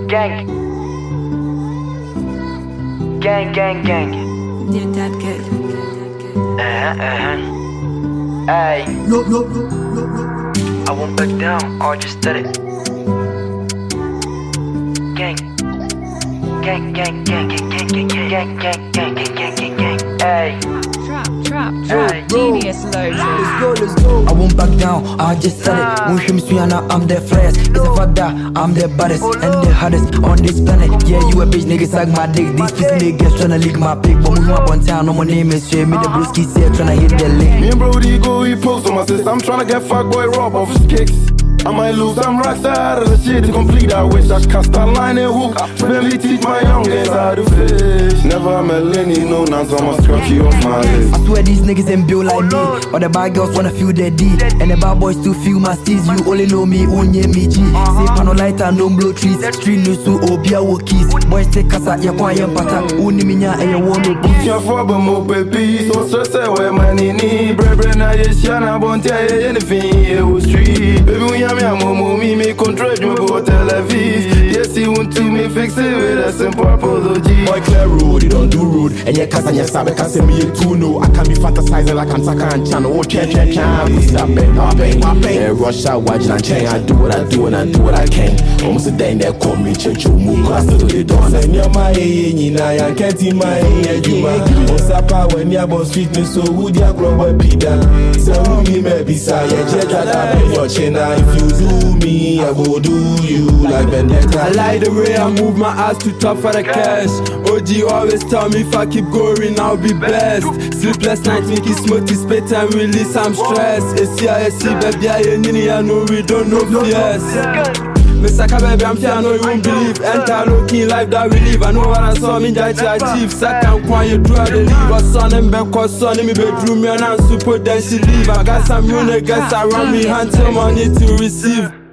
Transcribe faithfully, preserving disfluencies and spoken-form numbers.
Gang. Gang, gang, gang. You're that good. Uh-huh, uh-huh. Ay. No, no, no, no, no. I won't back down, or just did it. Gang. Gang, gang, gang, gang, gang, gang, gang, gang, gang, gang, gang, gang, gang. Ay. Trap, trap, trap. Genius loaded. Let's go, let's go. I won't back down, I just said it. When she me and I'm the fresh. It's a fact that I'm the baddest and the hardest on this planet. Yeah, you a bitch, niggas suck my dick. These piece niggas tryna lick my pick. But we up on town, no my name is straight. Me the brewski said tryna hit the lick. Me and Brody go, he post on my sister. I'm tryna get fuck boy Rob off his kicks. I might lose, I'm rock side of the shit to complete. I wish I cast a line and hook. Family teach my youngins how to fish. Never met Lenny, no nonsense, I'ma scratch you off my list. I swear these niggas ain't built like me. But the bad girls wanna feel their D. And the bad boys still feel my steez. You only know me, onye me G. Say pano lighter, no blow trees. Street news to obia keys. Boys take casa, ya kwa yem pata. Uni minya and you want no boots. Your father mo baby, so stress where my nini. Brebre na yeshana bonte anything here was street. Baby we am ya momo me me control you go Tel Aviv. Yes he want to me fix it with a simple apology. Boy clear road, you don't do rude. And yeah, cause I just sabe can say me too no. I can be fantasizing like I'm Saka and Chan. Oh, chen chen chen. Stop it, pop it, pop it. Yeah, rush out, watching and chain. I do what I do and I do what I can. Almost a day there call me Chechu Muku. I still do the dawn. Say near my hey, Nina, I can't see my hey, Juma. On Sapa when you're born street, so would ya grow up, Peter? So me maybe say, yeah, Jetta, that your chin. If you do me, I will do you like Vendetta. I like the way I move my ass too tough for the cash. O G always tell me if I keep going, I'll be blessed. Sleepless nights, make it smoky, spit and release, I'm stressed. S C I S C, baby, I ain't in I know we don't know fears. Miss Saka, baby, I'm here, I know you won't believe. Enter looking life that we live. I know what I saw me that to achieve. Saka, quiet, draw the leave. I son and back, cause son in me bedroom, and I'm super, then she leave. I got some new niggas around me, until money to receive.